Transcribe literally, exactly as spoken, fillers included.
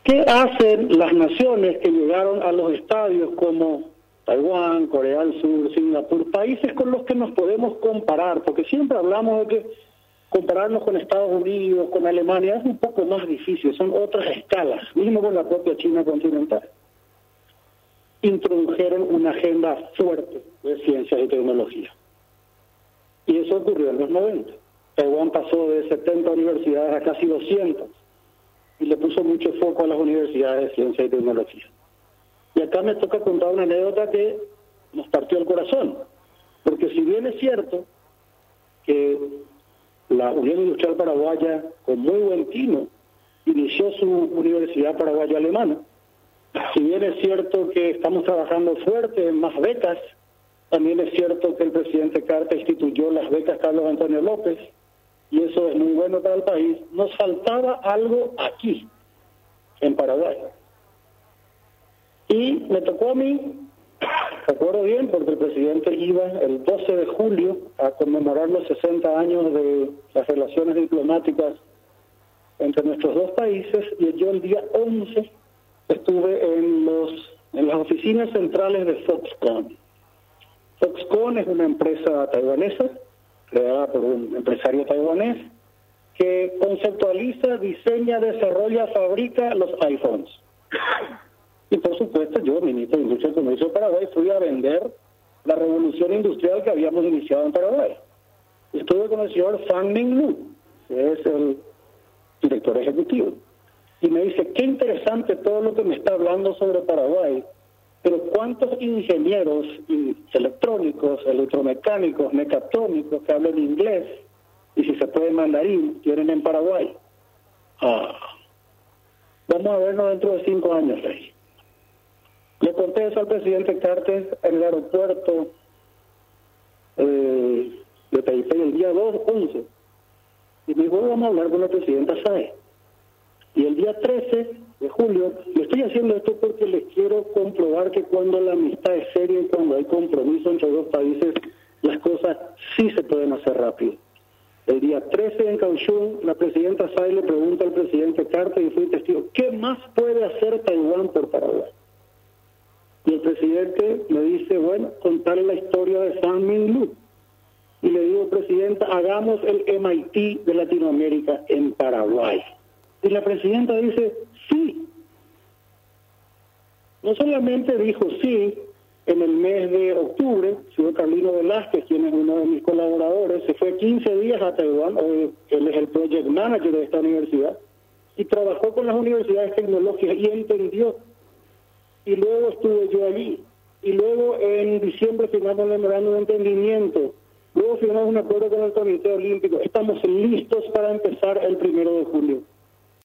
¿Qué hacen las naciones que llegaron a los estadios como Taiwán, Corea del Sur, Singapur, países con los que nos podemos comparar? Porque siempre hablamos de que compararnos con Estados Unidos, con Alemania, es un poco más difícil, son otras escalas, mismo con la propia China continental. Introdujeron una agenda fuerte de ciencias y tecnología. Y eso ocurrió en los noventa. Taiwán pasó de setenta universidades a casi doscientas y le puso mucho foco a las universidades de ciencia y tecnología. Y acá me toca contar una anécdota que nos partió el corazón, porque si bien es cierto que la Unión Industrial Paraguaya, con muy buen tino, inició su Universidad Paraguaya Alemana, si bien es cierto que estamos trabajando fuerte en más becas, también es cierto que el presidente Carter instituyó las becas Carlos Antonio López, y eso es muy bueno para el país. Nos faltaba algo aquí, en Paraguay. Y me tocó a mí, recuerdo bien, porque el presidente iba el doce de julio a conmemorar los sesenta años de las relaciones diplomáticas entre nuestros dos países, y yo el día once estuve en los en las oficinas centrales de Foxconn. Foxconn es una empresa taiwanesa, creada por un empresario taiwanés, que conceptualiza, diseña, desarrolla, fabrica los iPhones. Y por supuesto yo, ministro de Industria y Comercio de Paraguay, fui a vender la revolución industrial que habíamos iniciado en Paraguay. Estuve con el señor Fan Ming Lu, que es el director ejecutivo. Y me dice, qué interesante todo lo que me está hablando sobre Paraguay, pero ¿cuántos ingenieros electrónicos, electromecánicos, mecatrónicos que hablan inglés y si se puede mandarín tienen en Paraguay? Ah, vamos a vernos dentro de cinco años, Rey. Le conté eso al presidente Carter en el aeropuerto eh, de Taipei el día dos once. Y me dijo, vamos a hablar con la presidenta Sáez. Y el día trece de julio, le estoy haciendo esto porque les quiero comprobar que cuando la amistad es seria y cuando hay compromiso entre dos países, las cosas sí se pueden hacer rápido. El día trece en Kaohsiung, la presidenta Sáez le pregunta al presidente Carter, y fui testigo, ¿qué más puede hacer Taiwán por Paraguay? Y el presidente me dice, bueno, contarle la historia de Fan Ming Lu. Y le digo, presidenta, hagamos el M I T de Latinoamérica en Paraguay. Y la presidenta dice, sí. No solamente dijo sí, en el mes de octubre, el señor Carlino Velázquez, quien es uno de mis colaboradores, se fue quince días a Taiwán, hoy él es el project manager de esta universidad, y trabajó con las universidades tecnológicas y entendió. Y luego estuve yo allí. Y luego en diciembre firmamos el memorándum de entendimiento. Luego firmamos un acuerdo con el Comité Olímpico. Estamos listos para empezar el primero de julio.